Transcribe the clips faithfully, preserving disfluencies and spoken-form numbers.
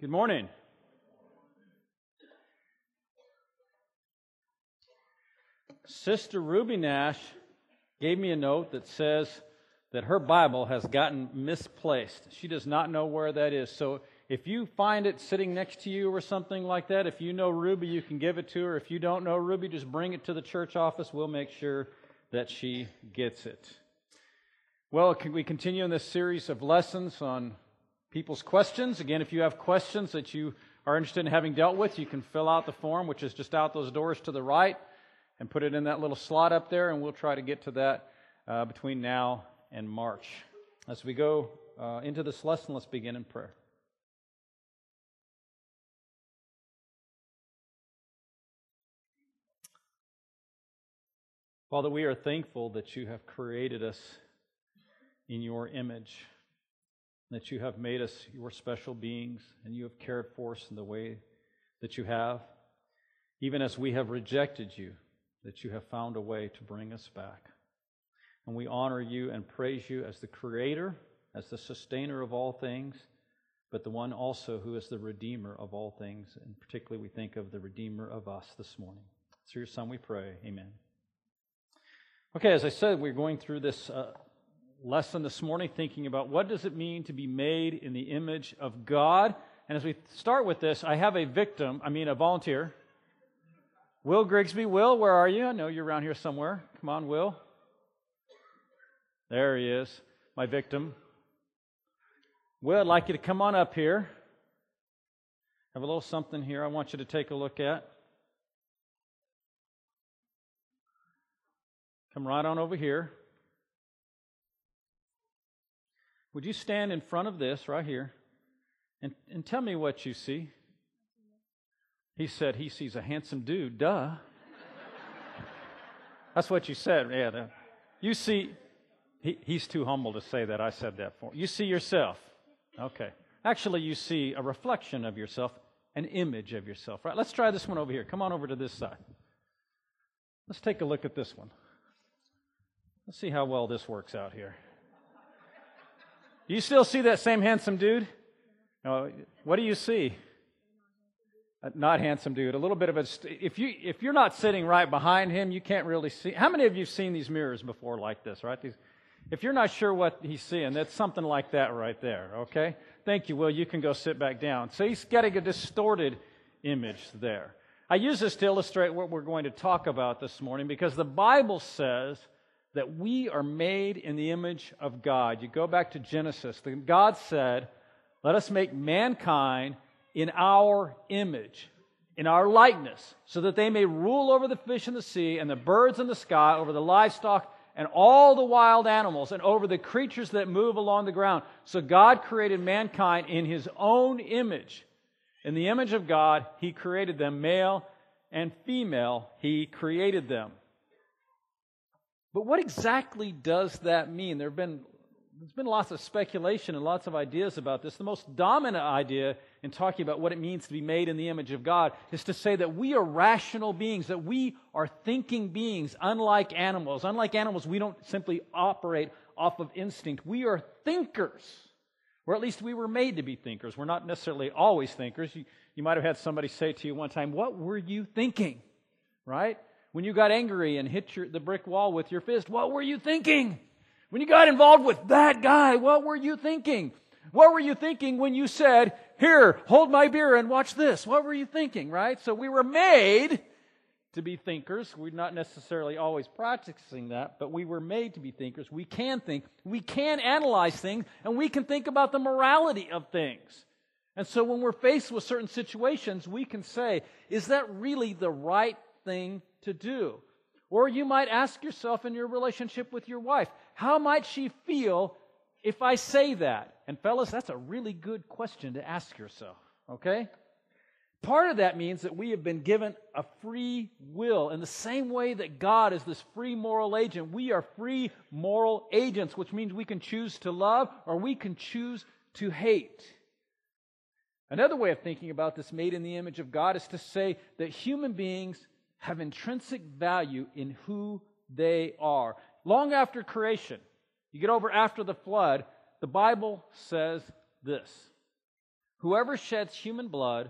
Good morning. Sister Ruby Nash gave me a note that says that her Bible has gotten misplaced. She does not know where that is. So if you find it sitting next to you or something like that, if you know Ruby, you can give it to her. If you don't know Ruby, just bring it to the church office. We'll make sure that she gets it. Well, can we continue in this series of lessons on people's questions? Again, if you have questions that you are interested in having dealt with, you can fill out the form, which is just out those doors to the right, and put it in that little slot up there, and we'll try to get to that uh, between now and March. As we go uh, into this lesson, let's begin in prayer. Father, we are thankful that you have created us in your image, that you have made us your special beings, and you have cared for us in the way that you have. Even as we have rejected you, that you have found a way to bring us back. And we honor you and praise you as the Creator, as the sustainer of all things, but the one also who is the Redeemer of all things. And particularly we think of the Redeemer of us this morning. Through your Son we pray. Amen. Okay, as I said, we're going through this uh, lesson this morning, thinking about what does it mean to be made in the image of God. And as we start with this, I have a victim, I mean a volunteer. Will Grigsby. Will, where are you? I know you're around here somewhere. Come on, Will. There he is, my victim. Will, I'd like you to come on up here. I have a little something here I want you to take a look at. Come right on over here. Would you stand in front of this right here and, and tell me what you see? He said he sees a handsome dude. Duh. That's what you said. Yeah. The, you see, he, he's too humble to say that. I said that for him. You see yourself. Okay. Actually, you see a reflection of yourself, an image of yourself. Right? Let's try this one over here. Come on over to this side. Let's take a look at this one. Let's see how well this works out here. You still see that same handsome dude? No, what do you see? Uh, not handsome dude. A little bit of a. St- if you if you're not sitting right behind him, you can't really see. How many of you have seen these mirrors before like this? Right? These. If you're not sure what he's seeing, that's something like that right there. Okay. Thank you, Will. You can go sit back down. So he's getting a distorted image there. I use this to illustrate what we're going to talk about this morning because the Bible says that we are made in the image of God. You go back to Genesis. God said, let us make mankind in our image, in our likeness, so that they may rule over the fish in the sea and the birds in the sky, over the livestock and all the wild animals, and over the creatures that move along the ground. So God created mankind in His own image. In the image of God, He created them, male and female, He created them. But what exactly does that mean? There have been, there's been lots of speculation and lots of ideas about this. The most dominant idea in talking about what it means to be made in the image of God is to say that we are rational beings, that we are thinking beings, unlike animals. Unlike animals, we don't simply operate off of instinct. We are thinkers, or at least we were made to be thinkers. We're not necessarily always thinkers. You, you might have had somebody say to you one time, what were you thinking? Right? When you got angry and hit your, the brick wall with your fist, what were you thinking? When you got involved with that guy, what were you thinking? What were you thinking when you said, here, hold my beer and watch this? What were you thinking, right? So we were made to be thinkers. We're not necessarily always practicing that, but we were made to be thinkers. We can think, we can analyze things, and we can think about the morality of things. And so when we're faced with certain situations, we can say, is that really the right thing to do? Or you might ask yourself in your relationship with your wife, how might she feel if I say that? And fellas, that's a really good question to ask yourself, okay? Part of that means that we have been given a free will. In the same way that God is this free moral agent, we are free moral agents, which means we can choose to love or we can choose to hate. Another way of thinking about this made in the image of God is to say that human beings have intrinsic value in who they are. Long after creation, you get over after the flood, the Bible says this: Whoever sheds human blood,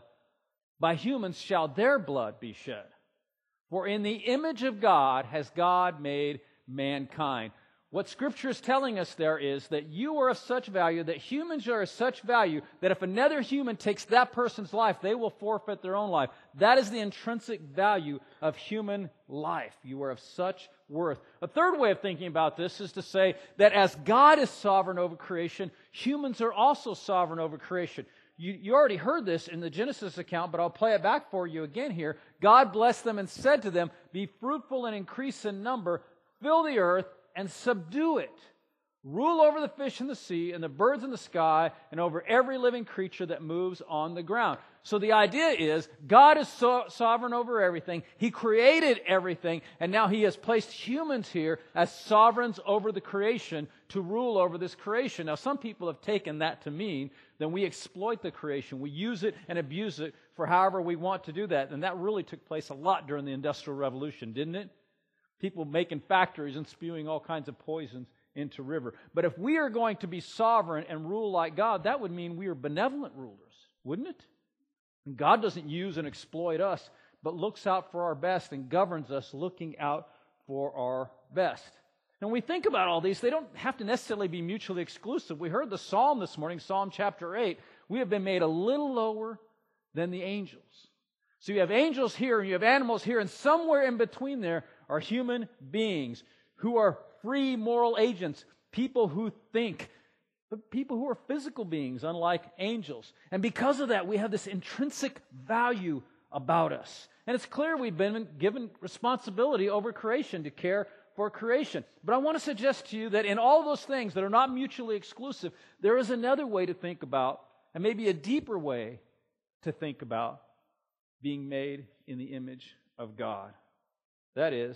by humans shall their blood be shed. For in the image of God has God made mankind. What Scripture is telling us there is that you are of such value, that humans are of such value, that if another human takes that person's life, they will forfeit their own life. That is the intrinsic value of human life. You are of such worth. A third way of thinking about this is to say that as God is sovereign over creation, humans are also sovereign over creation. You, you already heard this in the Genesis account, but I'll play it back for you again here. God blessed them and said to them, "Be fruitful and increase in number, fill the earth, and subdue it. Rule over the fish in the sea and the birds in the sky and over every living creature that moves on the ground." So the idea is God is so sovereign over everything. He created everything, and now He has placed humans here as sovereigns over the creation to rule over this creation. Now some people have taken that to mean that we exploit the creation. We use it and abuse it for however we want to do that. And that really took place a lot during the Industrial Revolution, didn't it? People making factories and spewing all kinds of poisons into river. But if we are going to be sovereign and rule like God, that would mean we are benevolent rulers, wouldn't it? And God doesn't use and exploit us, but looks out for our best and governs us looking out for our best. And when we think about all these, they don't have to necessarily be mutually exclusive. We heard the psalm this morning, Psalm chapter eight. We have been made a little lower than the angels. So you have angels here and you have animals here, and somewhere in between there are human beings who are free moral agents, people who think, but people who are physical beings, unlike angels. And because of that, we have this intrinsic value about us. And it's clear we've been given responsibility over creation to care for creation. But I want to suggest to you that in all those things that are not mutually exclusive, there is another way to think about, and maybe a deeper way to think about, being made in the image of God. That is,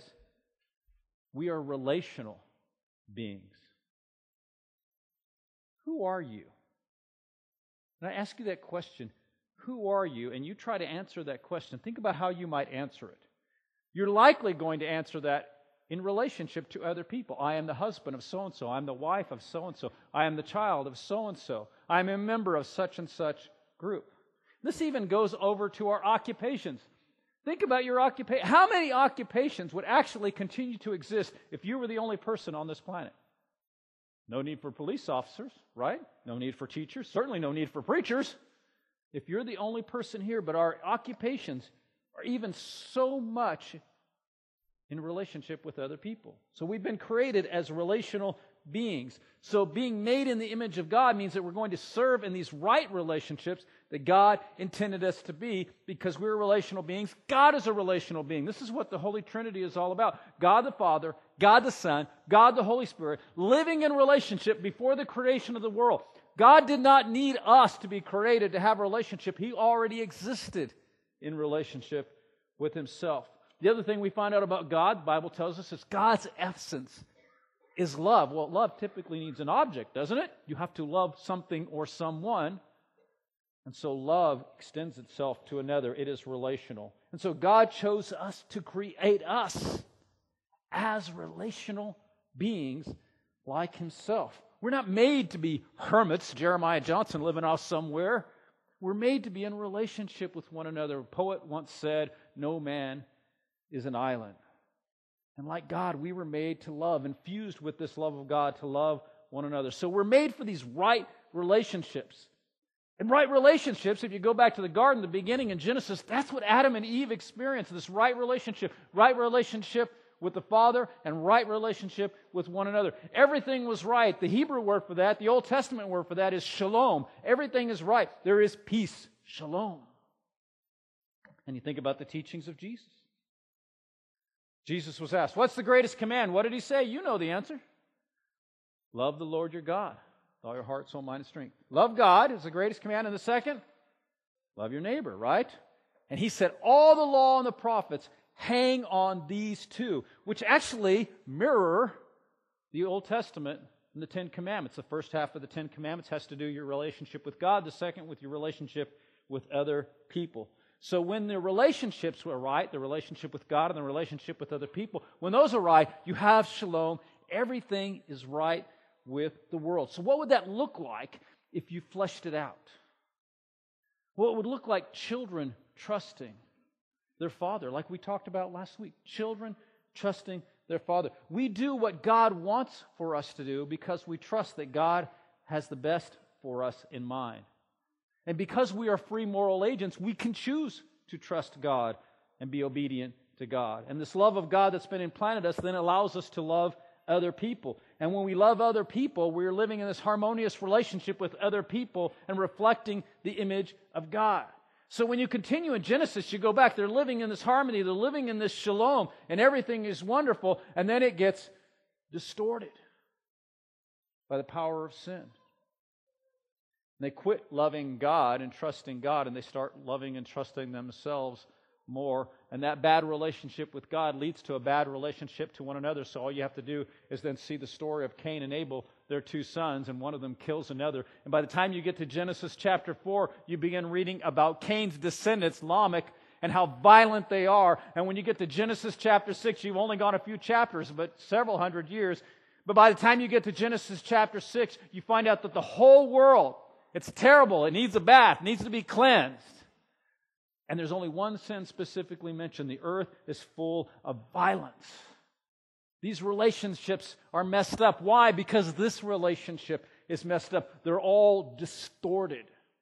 we are relational beings. Who are you? And I ask you that question, who are you? And you try to answer that question. Think about how you might answer it. You're likely going to answer that in relationship to other people. I am the husband of so-and-so. I'm the wife of so-and-so. I am the child of so-and-so. I'm a member of such and such group. This even goes over to our occupations. Think about your occupation. How many occupations would actually continue to exist if you were the only person on this planet? No need for police officers, right? No need for teachers. Certainly no need for preachers. If you're the only person here, but our occupations are even so much in relationship with other people. So we've been created as relational beings. So being made in the image of God means that we're going to serve in these right relationships that God intended us to be, because we're relational beings. God is a relational being. This is what the Holy Trinity is all about. God the Father, God the Son, God the Holy Spirit, living in relationship before the creation of the world. God did not need us to be created to have a relationship. He already existed in relationship with Himself. The other thing we find out about God, the Bible tells us, is God's essence is love. Well, love typically needs an object, doesn't it? You have to love something or someone. And so love extends itself to another. It is relational. And so God chose us to create us as relational beings like Himself. We're not made to be hermits, Jeremiah Johnson, living off somewhere. We're made to be in relationship with one another. A poet once said, "No man is an island." And like God, we were made to love, infused with this love of God, to love one another. So we're made for these right relationships. And right relationships, if you go back to the garden, the beginning in Genesis, that's what Adam and Eve experienced, this right relationship. Right relationship with the Father and right relationship with one another. Everything was right. The Hebrew word for that, the Old Testament word for that is shalom. Everything is right. There is peace. Shalom. And you think about the teachings of Jesus. Jesus was asked, what's the greatest command? What did He say? You know the answer. Love the Lord your God with all your heart, soul, mind, and strength. Love God is the greatest command. And the second, love your neighbor, right? And He said, all the law and the prophets hang on these two, which actually mirror the Old Testament and the Ten Commandments. The first half of the Ten Commandments has to do with your relationship with God. The second with your relationship with other people. So when the relationships were right, the relationship with God and the relationship with other people, when those are right, you have shalom. Everything is right with the world. So what would that look like if you fleshed it out? Well, it would look like children trusting their father, like we talked about last week. Children trusting their father. We do what God wants for us to do because we trust that God has the best for us in mind. And because we are free moral agents, we can choose to trust God and be obedient to God. And this love of God that's been implanted us then allows us to love other people. And when we love other people, we're living in this harmonious relationship with other people and reflecting the image of God. So when you continue in Genesis, you go back, they're living in this harmony, they're living in this shalom, and everything is wonderful, and then it gets distorted by the power of sin. And they quit loving God and trusting God, and they start loving and trusting themselves more. And that bad relationship with God leads to a bad relationship to one another. So all you have to do is then see the story of Cain and Abel, their two sons, and one of them kills another. And by the time you get to Genesis chapter four, you begin reading about Cain's descendants, Lamech, and how violent they are. And when you get to Genesis chapter six, you've only gone a few chapters, but several hundred years. But by the time you get to Genesis chapter six, you find out that the whole world, it's terrible, it needs a bath, it needs to be cleansed. And there's only one sin specifically mentioned. The earth is full of violence. These relationships are messed up. Why? Because this relationship is messed up. They're all distorted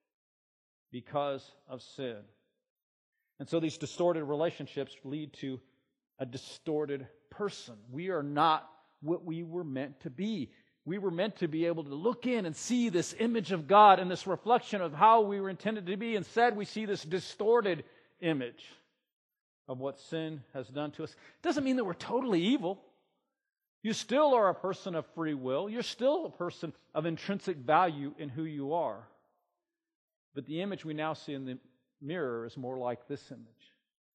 because of sin. And so these distorted relationships lead to a distorted person. We are not what we were meant to be. We were meant to be able to look in and see this image of God and this reflection of how we were intended to be. Instead, we see this distorted image of what sin has done to us. It doesn't mean that we're totally evil. You still are a person of free will. You're still a person of intrinsic value in who you are. But the image we now see in the mirror is more like this image,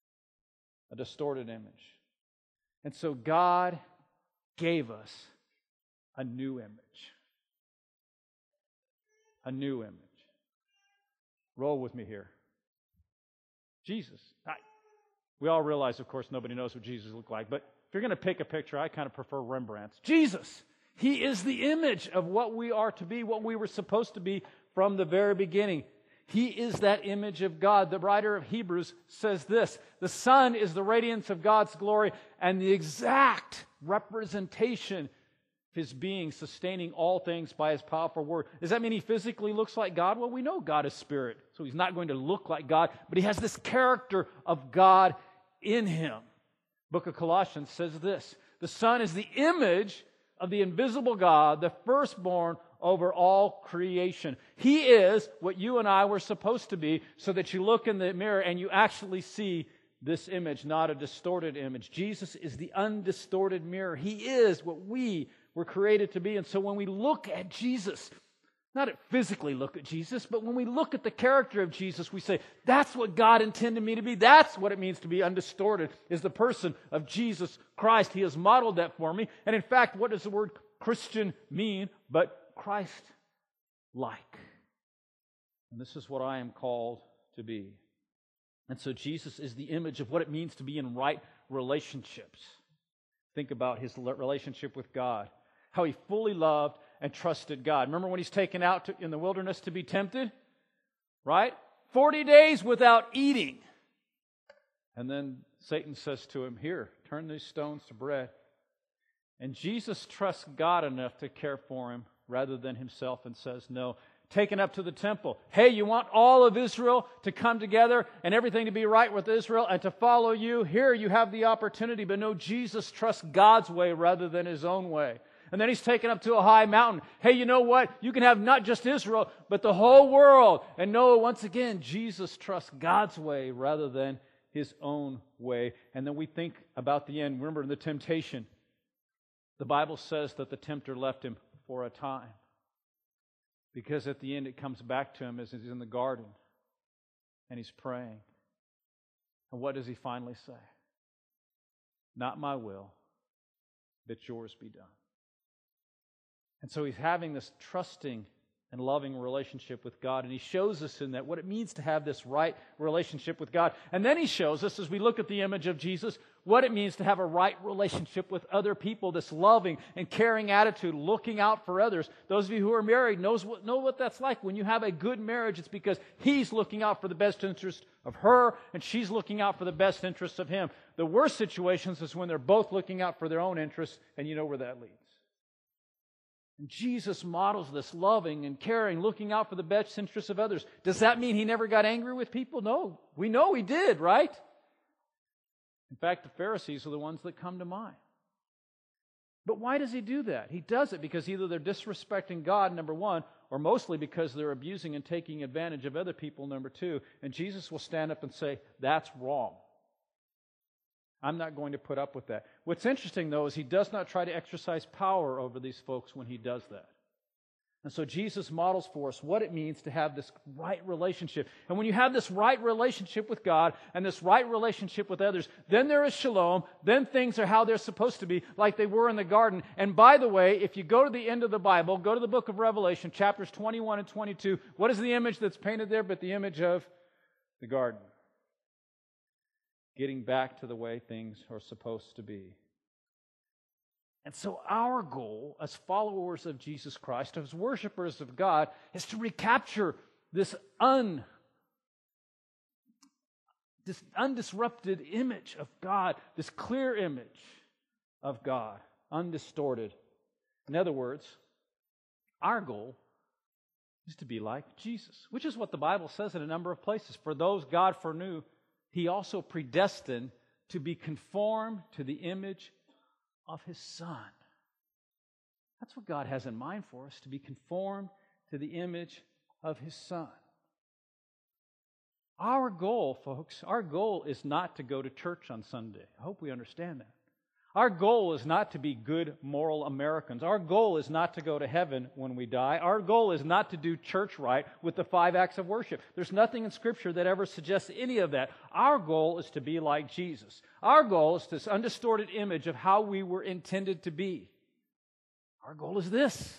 a distorted image. And so God gave us a new image. A new image. Roll with me here. Jesus. I, we all realize, of course, nobody knows what Jesus looked like, but if you're going to pick a picture, I kind of prefer Rembrandt's. Jesus. He is the image of what we are to be, what we were supposed to be from the very beginning. He is that image of God. The writer of Hebrews says this: the Son is the radiance of God's glory and the exact representation His being, sustaining all things by His powerful word. Does that mean He physically looks like God? Well, we know God is spirit, so He's not going to look like God, but He has this character of God in Him. Book of Colossians says this: the Son is the image of the invisible God, the firstborn over all creation. He is what you and I were supposed to be, so that you look in the mirror and you actually see this image, not a distorted image. Jesus is the undistorted mirror. He is what we were created to be. And so when we look at Jesus, not physically look at Jesus, but when we look at the character of Jesus, we say, that's what God intended me to be. That's what it means to be undistorted, is the person of Jesus Christ. He has modeled that for me. And in fact, what does the word Christian mean but Christ-like? And this is what I am called to be. And so Jesus is the image of what it means to be in right relationships. Think about His relationship with God, how He fully loved and trusted God. Remember when He's taken out to, in the wilderness to be tempted? Right? Forty days without eating. And then Satan says to Him, here, turn these stones to bread. And Jesus trusts God enough to care for Him rather than Himself and says, no. Taken up to the temple. Hey, you want all of Israel to come together and everything to be right with Israel and to follow you? Here you have the opportunity, but no, Jesus trusts God's way rather than His own way. And then He's taken up to a high mountain. Hey, you know what? You can have not just Israel, but the whole world. And no, once again, Jesus trusts God's way rather than His own way. And then we think about the end. Remember the temptation. The Bible says that the tempter left Him for a time. Because at the end it comes back to Him as He's in the garden and He's praying. And what does He finally say? Not my will, but yours be done. And so He's having this trusting and loving relationship with God. And He shows us in that what it means to have this right relationship with God. And then He shows us, as we look at the image of Jesus, what it means to have a right relationship with other people, this loving and caring attitude, looking out for others. Those of you who are married knows what, know what that's like. When you have a good marriage, it's because he's looking out for the best interest of her, and she's looking out for the best interests of him. The worst situations is when they're both looking out for their own interests, and you know where that leads. And Jesus models this loving and caring, looking out for the best interests of others. Does that mean He never got angry with people? No. We know He did, right? In fact, the Pharisees are the ones that come to mind. But why does He do that? He does it because either they're disrespecting God, number one, or mostly because they're abusing and taking advantage of other people, number two. And Jesus will stand up and say, that's wrong. I'm not going to put up with that. What's interesting, though, is He does not try to exercise power over these folks when He does that. And so Jesus models for us what it means to have this right relationship. And when you have this right relationship with God and this right relationship with others, then there is shalom, then things are how they're supposed to be, like they were in the garden. And by the way, if you go to the end of the Bible, go to the book of Revelation, chapters twenty-one and twenty-two, what is the image that's painted there but the image of the garden? Getting back to the way things are supposed to be. And so our goal as followers of Jesus Christ, as worshipers of God, is to recapture this un, this undisrupted image of God, this clear image of God, undistorted. In other words, our goal is to be like Jesus, which is what the Bible says in a number of places. For those God foreknew, He also predestined to be conformed to the image of His Son. That's what God has in mind for us, to be conformed to the image of His Son. Our goal, folks, our goal is not to go to church on Sunday. I hope we understand that. Our goal is not to be good, moral Americans. Our goal is not to go to heaven when we die. Our goal is not to do church right with the five acts of worship. There's nothing in Scripture that ever suggests any of that. Our goal is to be like Jesus. Our goal is this undistorted image of how we were intended to be. Our goal is this.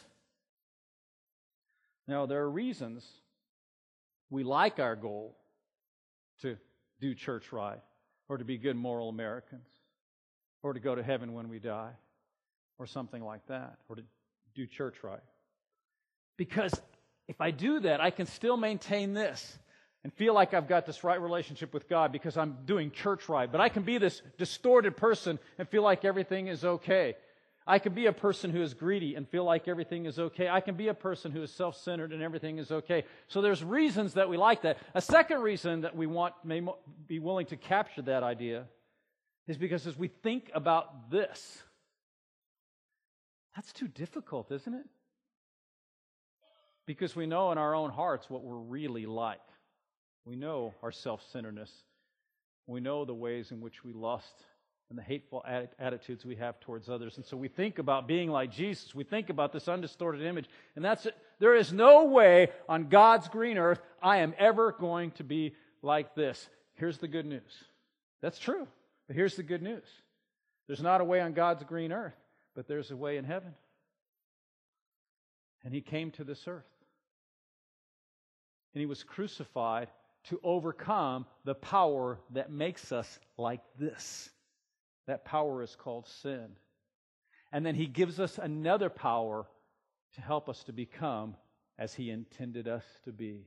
Now, there are reasons we like our goal to do church right or to be good, moral Americans, or to go to heaven when we die, or something like that, or to do church right. Because if I do that, I can still maintain this and feel like I've got this right relationship with God because I'm doing church right. But I can be this distorted person and feel like everything is okay. I can be a person who is greedy and feel like everything is okay. I can be a person who is self-centered and everything is okay. So there's reasons that we like that. A second reason that we want may be willing to capture that idea is because as we think about this, that's too difficult, isn't it? Because we know in our own hearts what we're really like. We know our self-centeredness. We know the ways in which we lust and the hateful attitudes we have towards others. And so we think about being like Jesus. We think about this undistorted image. And that's it. There is no way on God's green earth I am ever going to be like this. Here's the good news. That's true. But here's the good news. There's not a way on God's green earth, but there's a way in heaven. And He came to this earth. And He was crucified to overcome the power that makes us like this. That power is called sin. And then He gives us another power to help us to become as He intended us to be.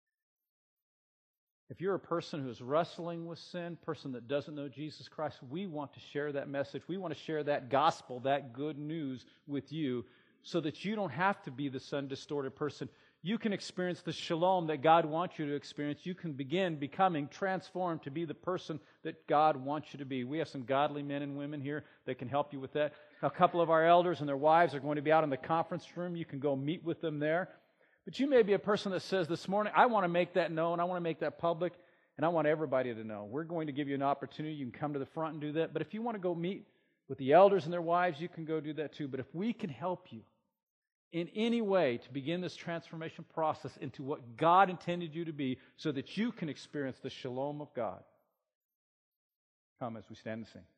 If you're a person who is wrestling with sin, person that doesn't know Jesus Christ, we want to share that message. We want to share that gospel, that good news with you so that you don't have to be this undistorted person. You can experience the shalom that God wants you to experience. You can begin becoming transformed to be the person that God wants you to be. We have some godly men and women here that can help you with that. A couple of our elders and their wives are going to be out in the conference room. You can go meet with them there. But you may be a person that says this morning, I want to make that known, I want to make that public, and I want everybody to know. We're going to give you an opportunity. You can come to the front and do that. But if you want to go meet with the elders and their wives, you can go do that too. But if we can help you in any way to begin this transformation process into what God intended you to be so that you can experience the shalom of God, come as we stand and sing.